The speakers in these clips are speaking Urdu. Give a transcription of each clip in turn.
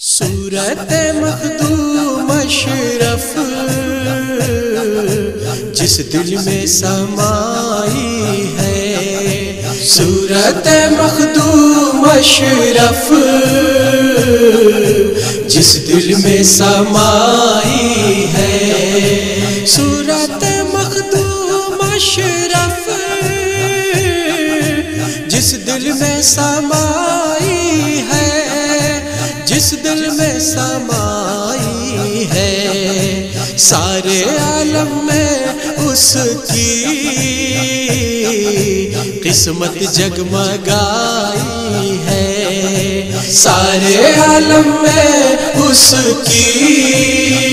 صورت مخدوم اشرف جس دل میں سمائی ہے، صورت مخدوم اشرف جس دل میں سمائی ہے، صورت مخدوم اشرف جس دل میں سمائی ہے، جس دل میں سمائی ہے، سارے عالم میں اس کی قسمت جگمگائی ہے، سارے عالم میں اس کی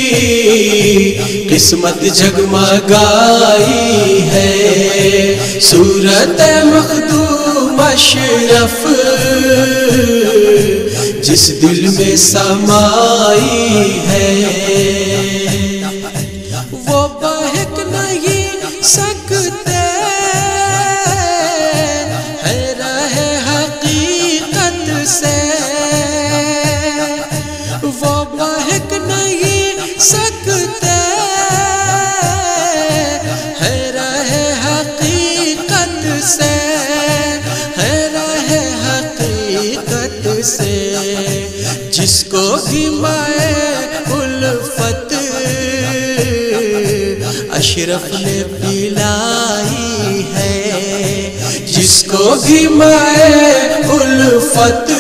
قسمت جگمگائی ہے، صورت مخدوم اشرف جس دل میں سمائی ہے، وہ بہک نہیں سکتے ہے راہ حقیقت سے، وہ بہک نہیں سکتے ہے راہ حقیقت سے، ہے راہ حقیقت سے، جس کو بھی مائے الفت اشرف نے پلائی ہے، جس کو بھی مائے الفت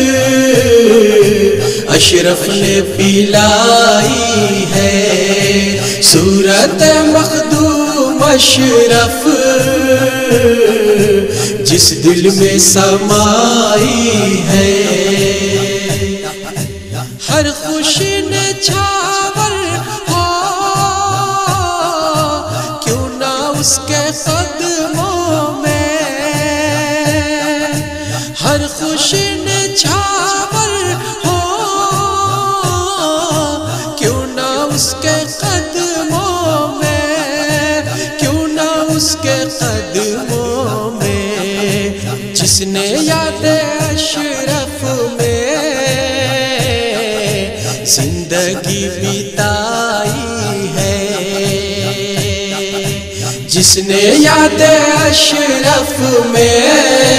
اشرف نے پلائی ہے، صورت مخدوم اشرف جس دل میں سمائی ہے، ہر خوشی نے چھاور ہو کیوں نہ اس کے قدموں میں، ہر خوشی نے چھاور ہو کیوں نہ اس کے قدموں میں، کیوں نہ اس کے قدموں میں، جس نے یاد اشرف میں زندگی بتائی ہے، جس نے یاد اشرف میں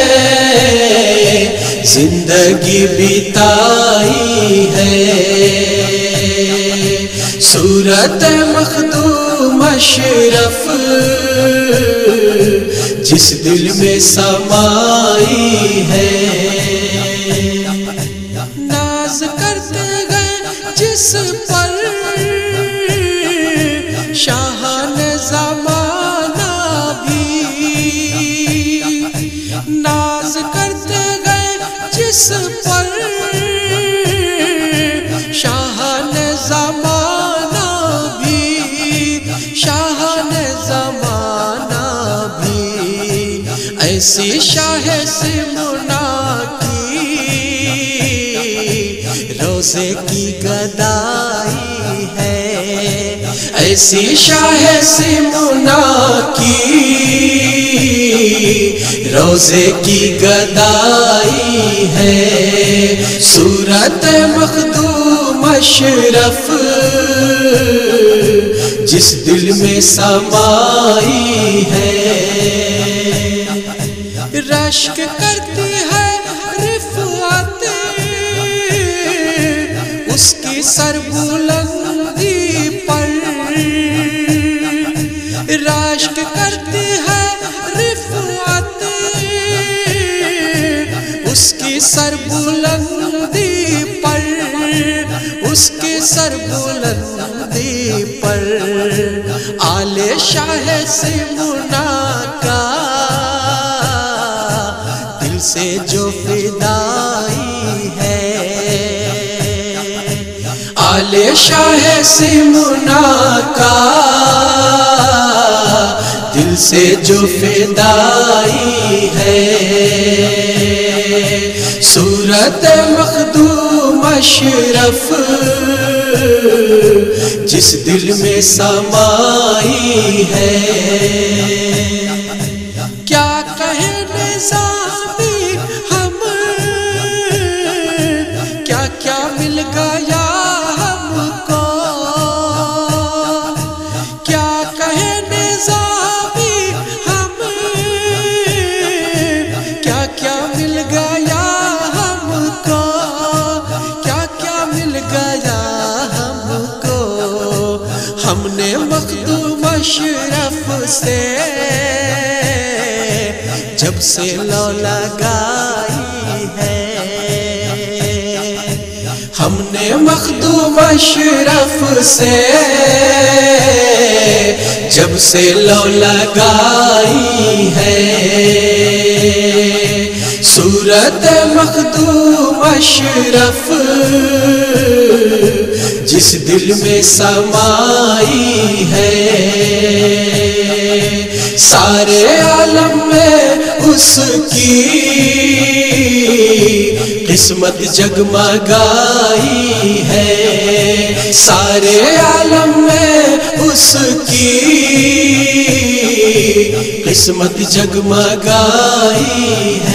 زندگی بتائی ہے، صورت مخدوم اشرف جس دل میں سمائی ہے، ناز کرتے گئے جس پر شاہان زمانہ بھی، ناز کرتے گئے جس پر شاہان زمانہ بھی، شاہان زمانہ بھی، ایسی شاہ سمنا کی روزے کی گدائی ہے، ایسی شاہ سمنا کی روزے کی گدائی ہے، صورت مخدوم اشرف جس دل میں سمائی ہے، رشک کرتی ہے رفعت اس کی سر بلندی پر، رشک کرتی ہے رفعت اس کی سر بلندی پر، اس کی سر بلندی پر، آل شاہ سمنا کا دل سے جو فدائی ہے، آل شاہ سمنا کا دل سے جو فدائی ہے، صورت مخدوم اشرف جس دل میں سمائی ہے، کیا کہے نظامی ہم کیا کیا مل گیا گیا ہم کو، کیا کہیں نظامی ہمیں، کیا کیا مل گیا ہم کو، کیا کیا مل گیا ہم کو، ہم نے مخدوم اشرف سے جب سے لو لگائی ہے، ہم نے مخدوم اشرف سے جب سے لو لگائی ہے، صورت مخدوم اشرف جس دل میں سمائی ہے، سارے عالم میں اس کی قسمت جگمگائی ہے، سارے عالم میں اس کی قسمت جگمگائی ہے۔